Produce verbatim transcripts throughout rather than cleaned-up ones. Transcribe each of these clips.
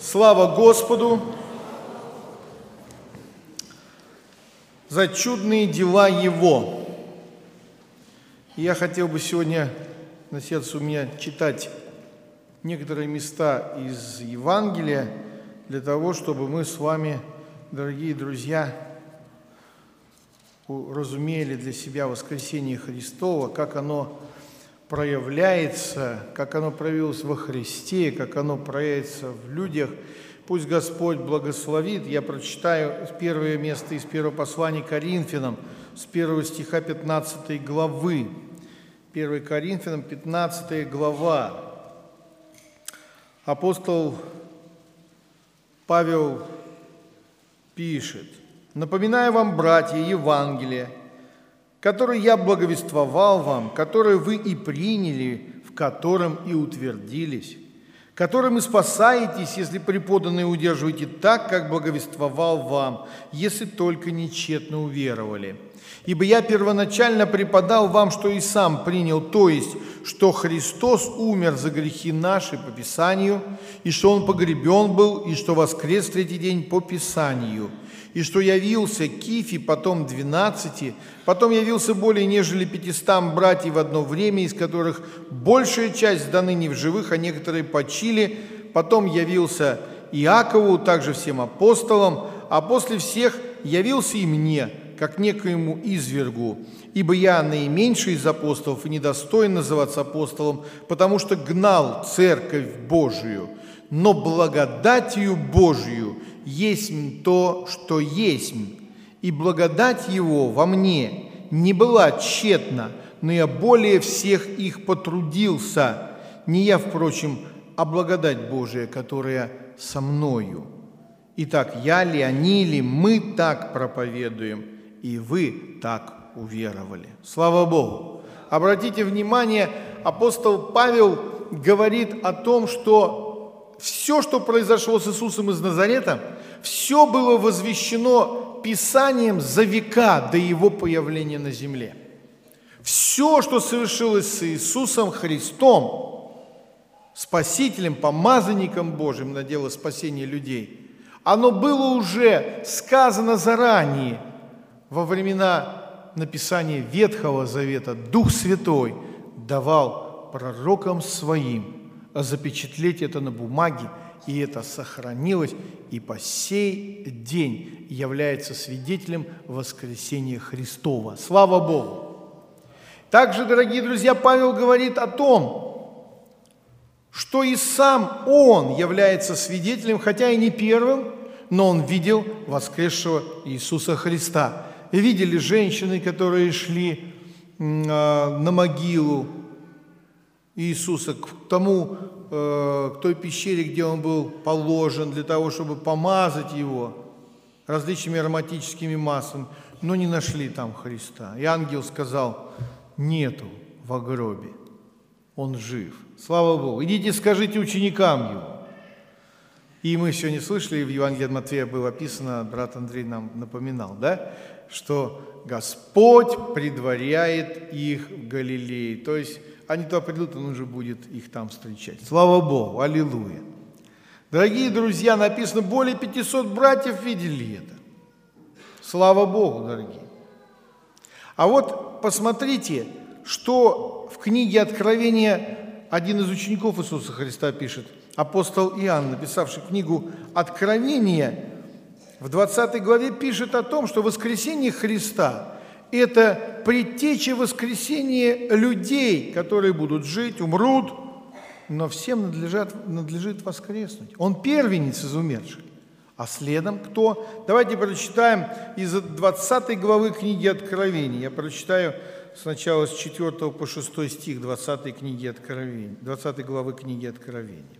Слава Господу за чудные дела Его. Я хотел бы сегодня на сердце у меня читать некоторые места из Евангелия для того, чтобы мы с вами, дорогие друзья, разумели для себя воскресение Христово, как оно проявляется, как оно проявилось во Христе, как оно проявится в людях. Пусть Господь благословит. Я прочитаю первое место из первого послания Коринфянам, с первого стиха пятнадцатой главы. первое Коринфянам, пятнадцатая глава. Апостол Павел пишет: «Напоминаю вам, братья, Евангелие, которое я благовествовал вам, которое вы и приняли, в котором и утвердились, которым и спасаетесь, если преподанное удерживаете так, как благовествовал вам, если только нечетно уверовали. Ибо я первоначально преподал вам, что и сам принял, то есть, что Христос умер за грехи наши по Писанию, и что Он погребен был, и что воскрес в третий день по Писанию, и что явился Кифе, потом двенадцати, потом явился более нежели пятистам братьев в одно время, из которых большая часть до ныне в живых, а некоторые почили, потом явился Иакову, также всем апостолам, а после всех явился и мне, как некоему извергу, ибо я наименьший из апостолов и недостоин называться апостолом, потому что гнал церковь Божию, но благодатью Божию есть то, что есть, и благодать Его во мне не была тщетна, но я более всех их потрудился, не я, впрочем, а благодать Божия, которая со мною. Итак, я ли, они ли, мы так проповедуем, и вы так уверовали». Слава Богу! Обратите внимание, апостол Павел говорит о том, что все, что произошло с Иисусом из Назарета, все было возвещено Писанием за века до Его появления на земле. Все, что совершилось с Иисусом Христом, Спасителем, помазанником Божьим на дело спасения людей, оно было уже сказано заранее, во времена написания Ветхого Завета. Дух Святой давал пророкам своим запечатлеть это на бумаге, и это сохранилось, и по сей день является свидетелем воскресения Христова. Слава Богу! Также, дорогие друзья, Павел говорит о том, что и сам он является свидетелем, хотя и не первым, но он видел воскресшего Иисуса Христа. И видели женщины, которые шли на могилу Иисуса, к тому, к той пещере, где Он был положен, для того, чтобы помазать Его различными ароматическими маслами, но не нашли там Христа. И ангел сказал: нету во гробе, Он жив. Слава Богу! Идите, скажите ученикам Его. И мы сегодня слышали, в Евангелии от Матфея было описано, брат Андрей нам напоминал, да, что Господь предваряет их в Галилее. То есть они туда придут, Он уже будет их там встречать. Слава Богу! Аллилуйя! Дорогие друзья, написано, более пятисот братьев видели это. Слава Богу, дорогие! А вот посмотрите, что в книге Откровения один из учеников Иисуса Христа пишет, апостол Иоанн, написавший книгу Откровения, в двадцатой главе пишет о том, что воскресение Христа – это предтеча воскресения людей, которые будут жить, умрут, но всем надлежат, надлежит воскреснуть. Он первенец из умерших. А следом кто? Давайте прочитаем из двадцатой главы книги Откровения. Я прочитаю сначала с четвёртого по шестой стих двадцатой книги Откровения, двадцатой главы книги Откровения.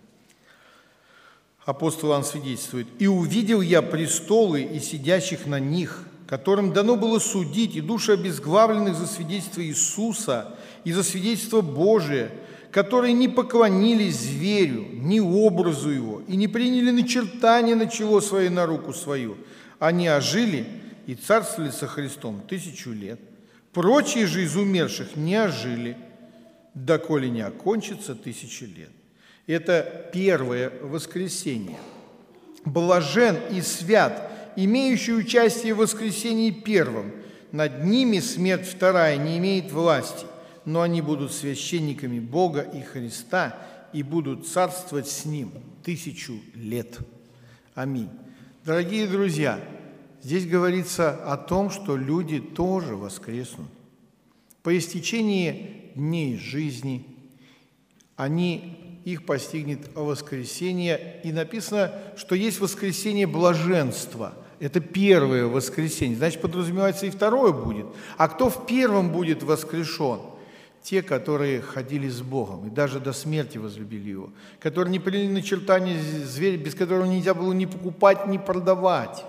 Апостол Иоанн свидетельствует: «И увидел я престолы и сидящих на них, которым дано было судить, и души обезглавленных за свидетельство Иисуса и за свидетельство Божие, которые не поклонились зверю, ни образу его, и не приняли начертания на чело свое, на руку свою. Они ожили и царствовали со Христом тысячу лет. Прочие же из умерших не ожили, доколе не окончится тысячи лет». Это первое воскресение. блажен и свят, имеющий участие в воскресении первом. Над ними смерть вторая не имеет власти, но они будут священниками Бога и Христа и будут царствовать с Ним тысячу лет. Аминь. Дорогие друзья, здесь говорится о том, что люди тоже воскреснут. По истечении дней жизни они, их постигнет воскресение, и написано, что есть воскресение блаженства. Это первое воскресение, значит, подразумевается и второе будет. А кто в первом будет воскрешен? Те, которые ходили с Богом и даже до смерти возлюбили Его, которые не приняли начертание зверя, без которого нельзя было ни покупать, ни продавать.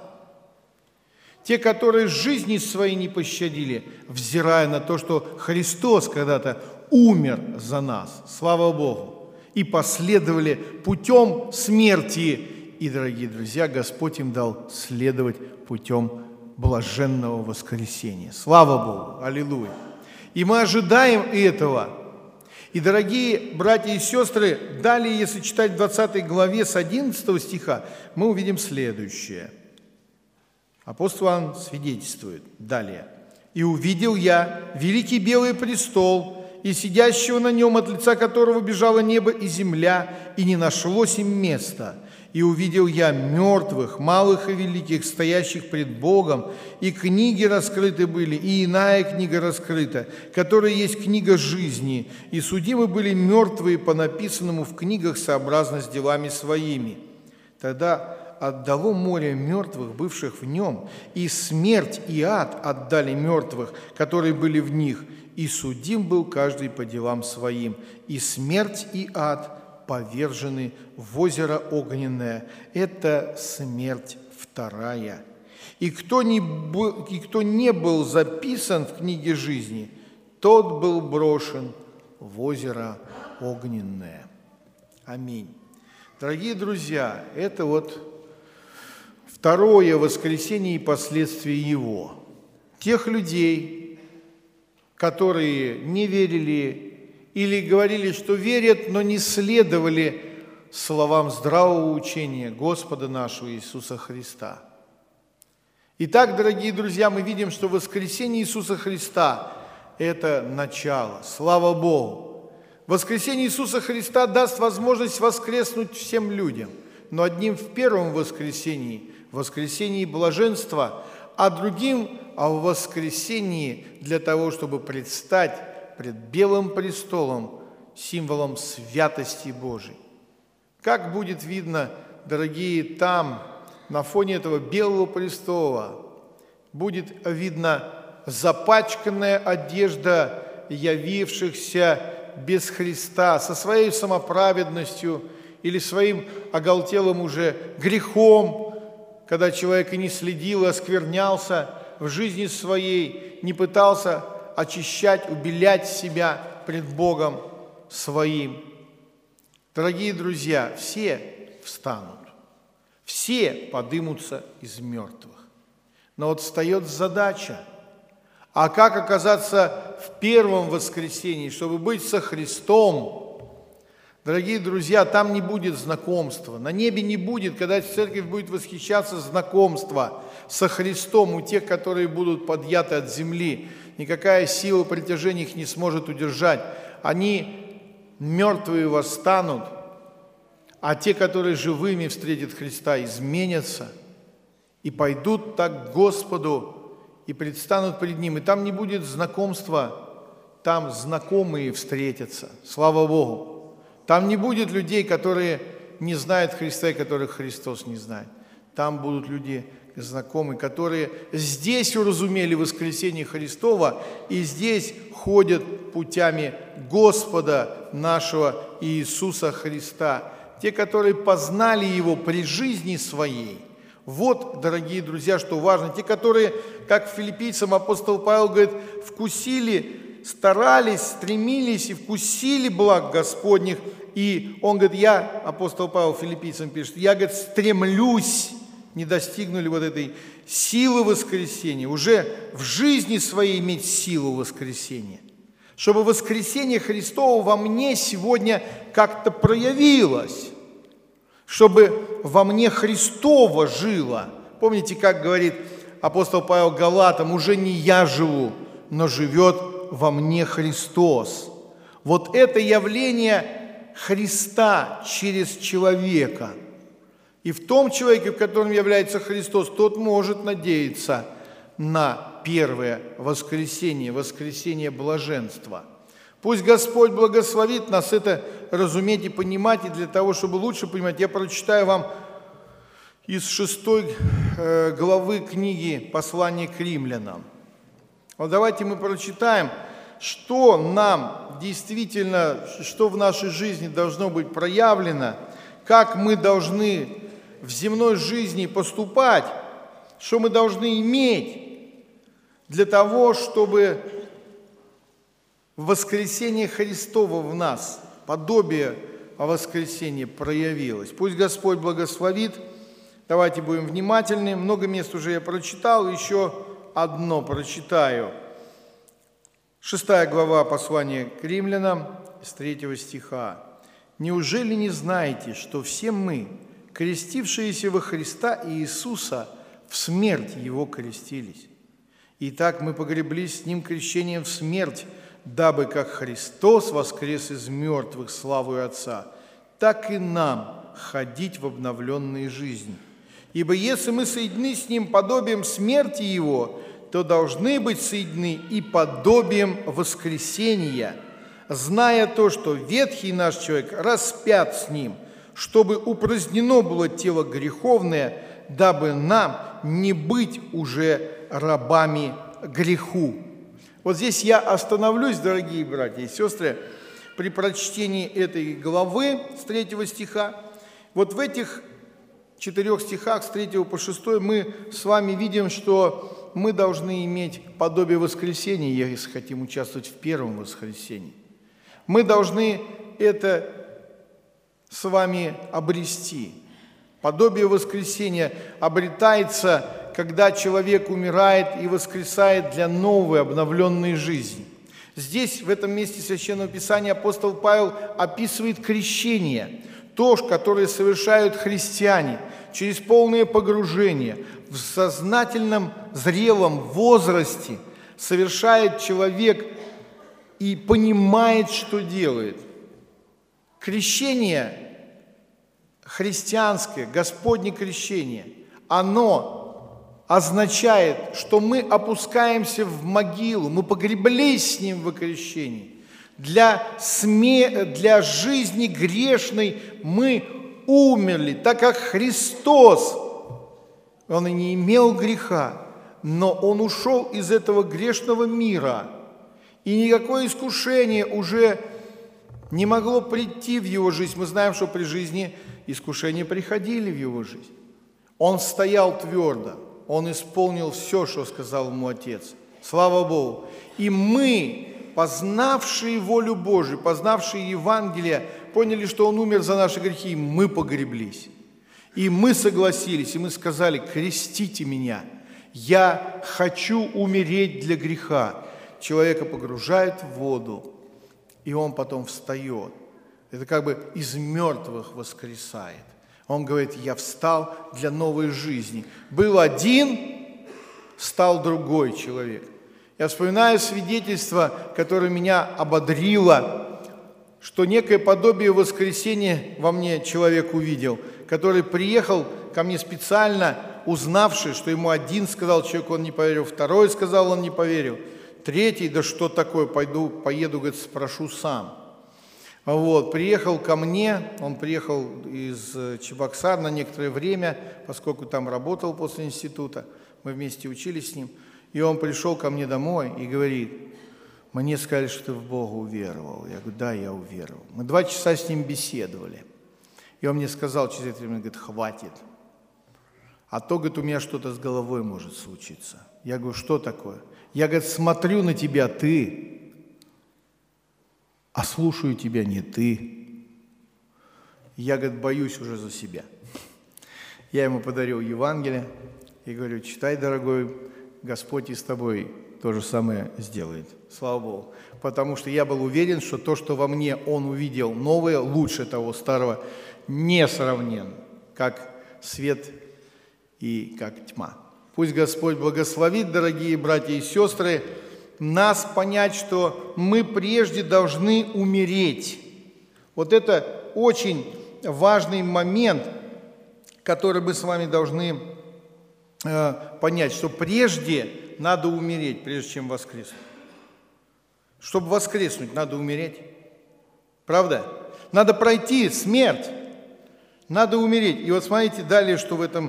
Те, которые жизни своей не пощадили, взирая на то, что Христос когда-то умер за нас, слава Богу, и последовали путем смерти. И, дорогие друзья, Господь им дал следовать путем блаженного воскресения. Слава Богу! Аллилуйя! И мы ожидаем этого. И, дорогие братья и сестры, далее, если читать в двадцатой главе с одиннадцатого стиха, мы увидим следующее. Апостол Иоанн свидетельствует далее. «И увидел я великий белый престол, и сидящего на нем, от лица которого бежало небо и земля, и не нашлось им места. И увидел я мертвых, малых и великих, стоящих пред Богом, и книги раскрыты были, и иная книга раскрыта, которая есть книга жизни, и судимы были мертвые по написанному в книгах сообразно с делами своими. Тогда отдало море мертвых, бывших в нем, и смерть и ад отдали мертвых, которые были в них, и судим был каждый по делам своим, и смерть и ад повержены в озеро огненное. Это смерть вторая. И кто не был, и кто не был записан в книге жизни, тот был брошен в озеро огненное». Аминь. Дорогие друзья, это вот второе воскресение и последствия его. Тех людей, которые не верили или говорили, что верят, но не следовали словам здравого учения Господа нашего Иисуса Христа. Итак, дорогие друзья, мы видим, что воскресение Иисуса Христа – это начало. Слава Богу! Воскресение Иисуса Христа даст возможность воскреснуть всем людям, но одним в первом воскресении, воскресении блаженства, а другим а в воскресении для того, чтобы предстать пред белым престолом, символом святости Божией. Как будет видно, дорогие, там, на фоне этого белого престола, будет видно запачканная одежда явившихся без Христа, со своей самоправедностью или своим оголтелым уже грехом, когда человек и не следил, и осквернялся в жизни своей, не пытался очищать, убелять себя пред Богом своим. Дорогие друзья, все встанут, все подымутся из мертвых. Но вот встает задача, а как оказаться в первом воскресении, чтобы быть со Христом? Дорогие друзья, там не будет знакомства, на небе не будет, когда церковь будет восхищаться, знакомства со Христом у тех, которые будут подъяты от земли. Никакая сила притяжения их не сможет удержать. Они, мертвые, восстанут, а те, которые живыми встретят Христа, изменятся и пойдут так к Господу и предстанут пред Ним. И там не будет знакомства, там знакомые встретятся. Слава Богу! Там не будет людей, которые не знают Христа и которых Христос не знает. Там будут люди знакомые, которые здесь уразумели воскресение Христова и здесь ходят путями Господа нашего Иисуса Христа. Те, которые познали Его при жизни своей. Вот, дорогие друзья, что важно. Те, которые, как филиппийцам апостол Павел говорит, вкусили, старались, стремились и вкусили благ Господних. И он говорит, я, апостол Павел филиппийцам пишет, я, говорит, стремлюсь, не достигнули вот этой силы воскресения, уже в жизни своей иметь силу воскресения, чтобы воскресение Христово во мне сегодня как-то проявилось, чтобы во мне Христово жило. Помните, как говорит апостол Павел Галатам: «Уже не я живу, но живет во мне Христос». Вот это явление Христа через человека. И в том человеке, в котором является Христос, тот может надеяться на первое воскресение, воскресение блаженства. Пусть Господь благословит нас это разуметь и понимать, и для того, чтобы лучше понимать, я прочитаю вам из шестой главы книги «Послание к римлянам». Вот давайте мы прочитаем, что нам действительно, что в нашей жизни должно быть проявлено, как мы должны в земной жизни поступать, что мы должны иметь для того, чтобы воскресение Христово в нас, подобие воскресения проявилось. Пусть Господь благословит. Давайте будем внимательны. Много мест уже я прочитал, еще одно прочитаю. Шестая глава послания к римлянам, с третьего стиха. «Неужели не знаете, что все мы, крестившиеся во Христа Иисуса, в смерть Его крестились? Итак, мы погреблись с Ним крещением в смерть, дабы как Христос воскрес из мертвых славою Отца, так и нам ходить в обновленной жизни. Ибо если мы соединены с Ним подобием смерти Его, то должны быть соединены и подобием воскресения, зная то, что ветхий наш человек распят с Ним, чтобы упразднено было тело греховное, дабы нам не быть уже рабами греху». Вот здесь я остановлюсь, дорогие братья и сестры, при прочтении этой главы с третьего стиха. Вот в этих четырех стихах с третьего по шестой мы с вами видим, что мы должны иметь подобие воскресения, если хотим участвовать в первом воскресении. Мы должны это с вами обрести. Подобие воскресения обретается, когда человек умирает и воскресает для новой обновленной жизни. Здесь, в этом месте Священного Писания, апостол Павел описывает крещение, то, которое совершают христиане через полное погружение в сознательном, зрелом возрасте, совершает человек и понимает, что делает. Крещение христианское, Господне крещение, оно означает, что мы опускаемся в могилу, мы погреблись с Ним в крещении. Для, сме... для жизни грешной мы умерли, так как Христос, Он и не имел греха, но Он ушел из этого грешного мира, и никакое искушение уже не могло прийти в Его жизнь. Мы знаем, что при жизни искушения приходили в Его жизнь. Он стоял твердо, Он исполнил все, что сказал Ему Отец. Слава Богу! И мы, познавшие волю Божию, познавшие Евангелие, поняли, что Он умер за наши грехи, и мы погреблись. И мы согласились, и мы сказали: крестите меня, я хочу умереть для греха. Человека погружают в воду, и он потом встает. Это как бы из мертвых воскресает. Он говорит: я встал для новой жизни. Был один, стал другой человек. Я вспоминаю свидетельство, которое меня ободрило, что некое подобие воскресения во мне человек увидел, который приехал ко мне специально, узнавший, что ему один сказал человек, он не поверил, второй сказал, он не поверил, третий: да что такое, пойду, поеду, говорит, спрошу сам. Вот, приехал ко мне, он приехал из Чебоксар на некоторое время, поскольку там работал после института, мы вместе учились с ним, и он пришел ко мне домой и говорит: мне сказали, что ты в Бога уверовал. Я говорю: да, я уверовал. Мы два часа с ним беседовали, и он мне сказал через это время, говорит: хватит, а то, говорит, у меня что-то с головой может случиться. Я говорю: что такое? Я, говорит, смотрю на тебя ты, а слушаю тебя не ты. Я, говорит, боюсь уже за себя. Я ему подарил Евангелие и говорю: читай, дорогой, Господь и с тобой то же самое сделает. Слава Богу. Потому что я был уверен, что то, что во мне он увидел новое, лучше того старого несравненно, как свет и как тьма. Пусть Господь благословит, дорогие братья и сестры, нас понять, что мы прежде должны умереть. Вот это очень важный момент, который мы с вами должны э, понять, что прежде надо умереть, прежде чем воскреснуть. Чтобы воскреснуть, надо умереть. Правда? Надо пройти смерть. Надо умереть. И вот смотрите далее, что в этом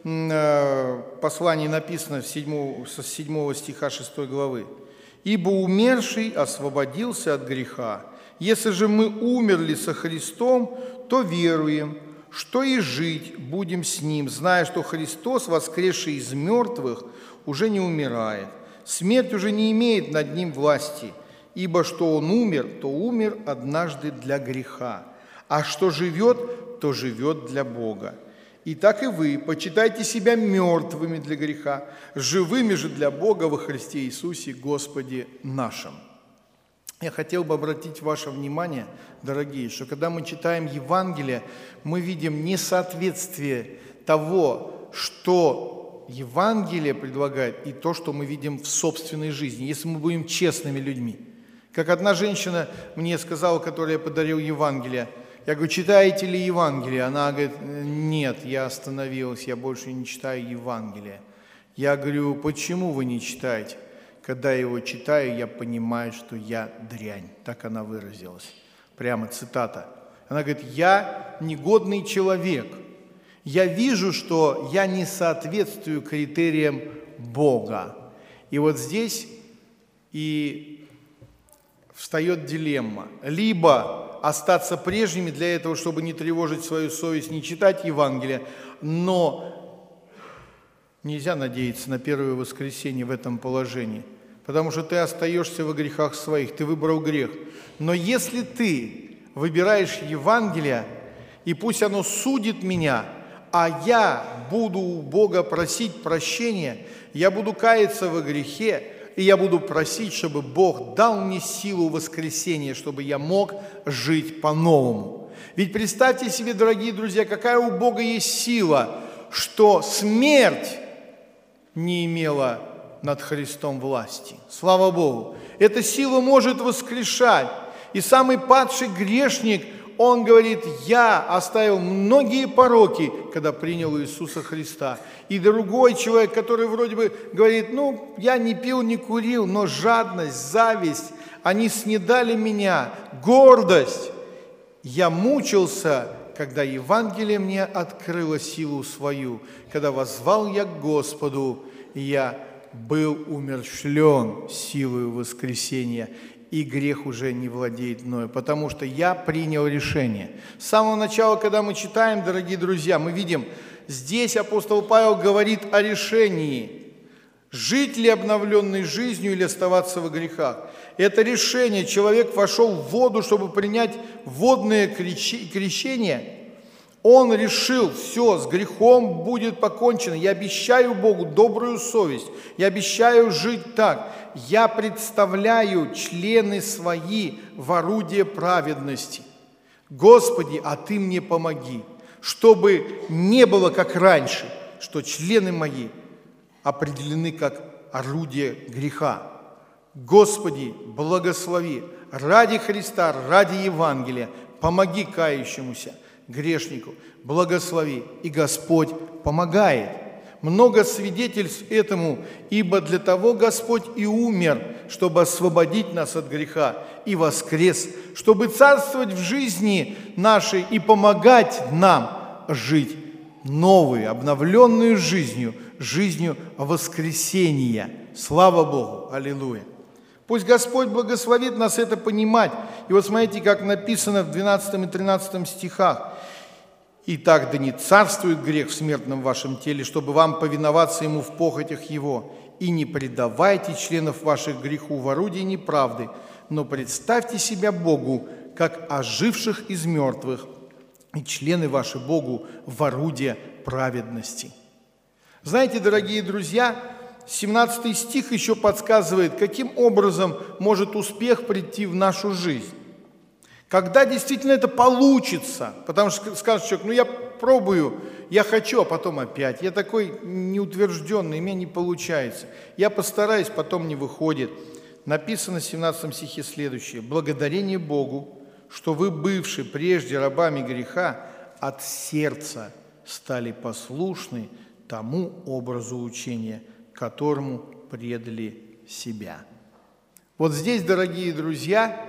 э, послании написано с седьмого, с седьмого стиха шестой главы. «Ибо умерший освободился от греха. Если же мы умерли со Христом, то веруем, что и жить будем с Ним, зная, что Христос, воскресший из мертвых, уже не умирает. Смерть уже не имеет над Ним власти, ибо что Он умер, то умер однажды для греха, а что живет, то живет для Бога. И так и вы почитайте себя мертвыми для греха, живыми же для Бога во Христе Иисусе Господе нашим». Я хотел бы обратить ваше внимание, дорогие, что когда мы читаем Евангелие, мы видим несоответствие того, что Евангелие предлагает, и то, что мы видим в собственной жизни, если мы будем честными людьми. Как одна женщина мне сказала, которой я подарил Евангелие, я говорю, читаете ли Евангелие? Она говорит, нет, я остановилась, я больше не читаю Евангелие. Я говорю, почему вы не читаете? Когда я его читаю, я понимаю, что я дрянь. Так она выразилась. Прямо цитата. Она говорит, я негодный человек. Я вижу, что я не соответствую критериям Бога. И вот здесь и встает дилемма. Либо остаться прежними для этого, чтобы не тревожить свою совесть, не читать Евангелие, но нельзя надеяться на первое воскресенье в этом положении, потому что ты остаешься во грехах своих, ты выбрал грех. Но если ты выбираешь Евангелие, и пусть оно судит меня, а я буду у Бога просить прощения, я буду каяться во грехе, и я буду просить, чтобы Бог дал мне силу воскресения, чтобы я мог жить по-новому. Ведь представьте себе, дорогие друзья, какая у Бога есть сила, что смерть не имела над Христом власти. Слава Богу! Эта сила может воскрешать. И самый падший грешник, он говорит, я оставил многие пороки, когда принял Иисуса Христа. И другой человек, который вроде бы говорит, ну, я не пил, не курил, но жадность, зависть, они снедали меня, гордость. Я мучился, когда Евангелие мне открыло силу свою, когда воззвал я к Господу, и я был умерщвлен силою воскресения, и грех уже не владеет мною, потому что я принял решение. С самого начала, когда мы читаем, дорогие друзья, мы видим, здесь апостол Павел говорит о решении, жить ли обновленной жизнью или оставаться во грехах. Это решение, человек вошел в воду, чтобы принять водное крещение. Он решил, все, с грехом будет покончено. Я обещаю Богу добрую совесть. Я обещаю жить так. Я представляю члены свои в орудие праведности. Господи, а Ты мне помоги, чтобы не было как раньше, что члены мои определены как орудие греха. Господи, благослови ради Христа, ради Евангелия, помоги кающемуся грешнику, благослови, и Господь помогает. Много свидетельств этому, ибо для того Господь и умер, чтобы освободить нас от греха, и воскрес, чтобы царствовать в жизни нашей и помогать нам жить новой, обновленной жизнью, жизнью воскресения. Слава Богу! Аллилуйя! Пусть Господь благословит нас это понимать. И вот смотрите, как написано в двенадцатом и тринадцатом стихах. «Итак, да не царствует грех в смертном вашем теле, чтобы вам повиноваться ему в похотях его, и не предавайте членов ваших греху в орудие неправды, но представьте себя Богу, как оживших из мертвых, и члены ваши Богу в орудие праведности». Знаете, дорогие друзья, семнадцатый стих еще подсказывает, каким образом может успех прийти в нашу жизнь. Когда действительно это получится, потому что скажет человек, ну я пробую, я хочу, а потом опять. Я такой неутвержденный, у меня не получается. Я постараюсь, потом не выходит. Написано в семнадцатом стихе следующее. «Благодарение Богу, что вы, бывшие прежде рабами греха, от сердца стали послушны тому образу учения, которому предали себя». Вот здесь, дорогие друзья,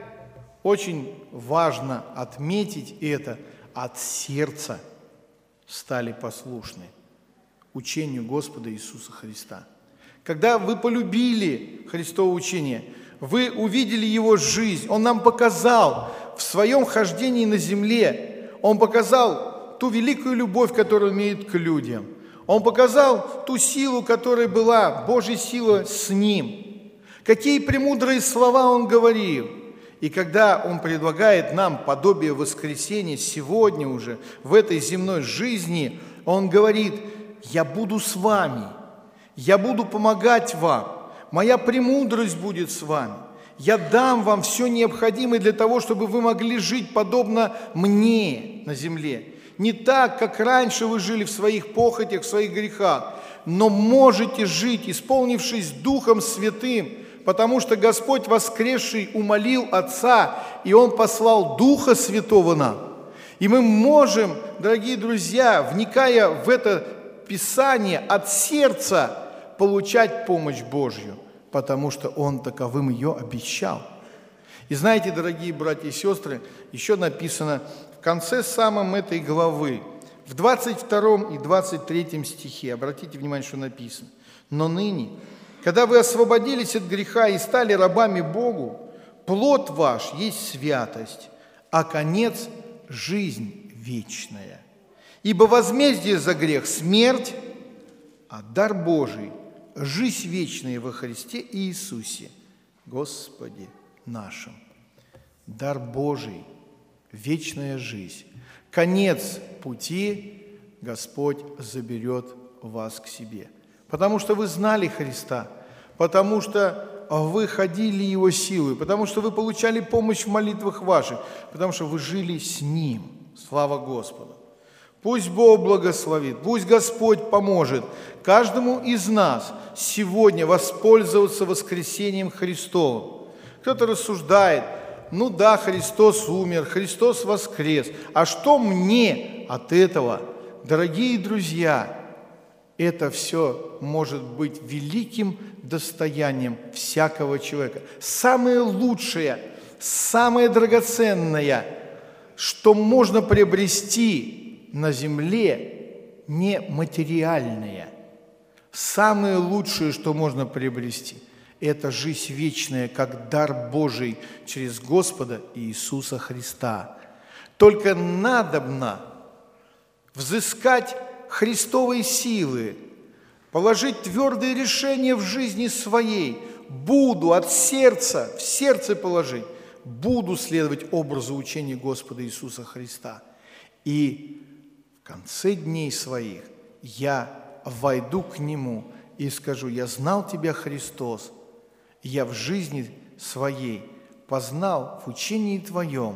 очень важно отметить это: от сердца стали послушны учению Господа Иисуса Христа. Когда вы полюбили Христово учение, вы увидели Его жизнь, Он нам показал в Своем хождении на земле, Он показал ту великую любовь, которую Он имеет к людям, Он показал ту силу, которая была, Божья сила с Ним, какие премудрые слова Он говорил. И когда Он предлагает нам подобие воскресения сегодня уже, в этой земной жизни, Он говорит: «Я буду с вами, я буду помогать вам, моя премудрость будет с вами, я дам вам все необходимое для того, чтобы вы могли жить подобно мне на земле. Не так, как раньше вы жили в своих похотях, в своих грехах, но можете жить, исполнившись Духом Святым, потому что Господь воскресший умолил Отца, и Он послал Духа Святого нам». И мы можем, дорогие друзья, вникая в это Писание, от сердца получать помощь Божью, потому что Он таковым ее обещал. И знаете, дорогие братья и сестры, еще написано в конце самом этой главы, в двадцать втором и двадцать третьем стихе, обратите внимание, что написано: «Но ныне, когда вы освободились от греха и стали рабами Богу, плод ваш есть святость, а конец – жизнь вечная. Ибо возмездие за грех – смерть, а дар Божий – жизнь вечная во Христе Иисусе, Господе нашим». Дар Божий – вечная жизнь. Конец пути Господь заберет вас к себе. Потому что вы знали Христа, потому что вы ходили Его силой, потому что вы получали помощь в молитвах ваших, потому что вы жили с Ним. Слава Господу! Пусть Бог благословит, пусть Господь поможет каждому из нас сегодня воспользоваться воскресением Христовым. Кто-то рассуждает: ну да, Христос умер, Христос воскрес, а что мне от этого? Дорогие друзья, это все может быть великим достоянием всякого человека. Самое лучшее, самое драгоценное, что можно приобрести на земле, не материальное. Самое лучшее, что можно приобрести, это жизнь вечная, как дар Божий через Господа Иисуса Христа. Только надобно взыскать Христовой силы, положить твердые решения в жизни своей. Буду от сердца, в сердце положить, буду следовать образу учения Господа Иисуса Христа. И в конце дней своих я войду к Нему и скажу: я знал Тебя, Христос, я в жизни своей познал в учении Твоем,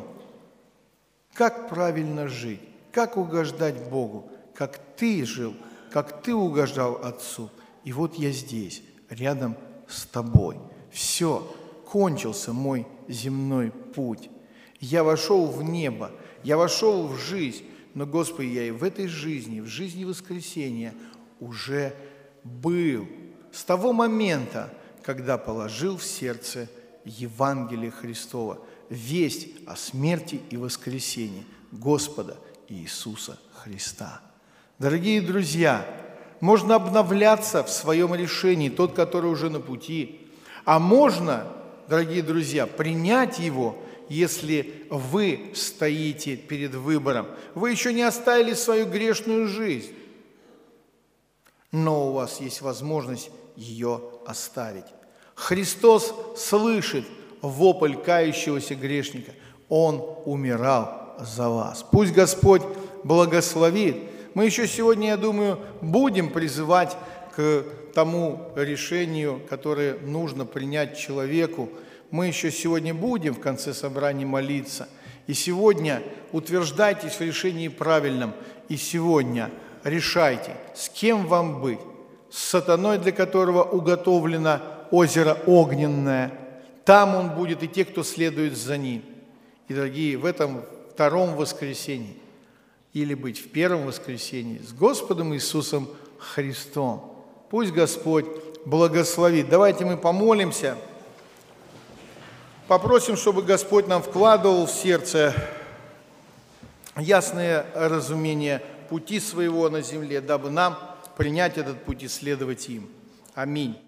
как правильно жить, как угождать Богу, как Ты жил, как Ты угождал Отцу. И вот я здесь, рядом с Тобой. Все, кончился мой земной путь. Я вошел в небо, я вошел в жизнь, но, Господи, я и в этой жизни, в жизни воскресения уже был. С того момента, когда положил в сердце Евангелие Христова, весть о смерти и воскресении Господа Иисуса Христа. Дорогие друзья, можно обновляться в своем решении, тот, который уже на пути, а можно, дорогие друзья, принять его, если вы стоите перед выбором. Вы еще не оставили свою грешную жизнь, но у вас есть возможность ее оставить. Христос слышит вопль кающегося грешника. Он умирал за вас. Пусть Господь благословит. Мы еще сегодня, я думаю, будем призывать к тому решению, которое нужно принять человеку. Мы еще сегодня будем в конце собрания молиться. И сегодня утверждайтесь в решении правильном, и сегодня решайте, с кем вам быть. С сатаной, для которого уготовлено озеро огненное. Там он будет, и те, кто следует за ним. И, дорогие, в этом втором воскресенье, или быть в первом воскресенье, с Господом Иисусом Христом. Пусть Господь благословит. Давайте мы помолимся, попросим, чтобы Господь нам вкладывал в сердце ясное разумение пути своего на земле, дабы нам принять этот путь и следовать им. Аминь.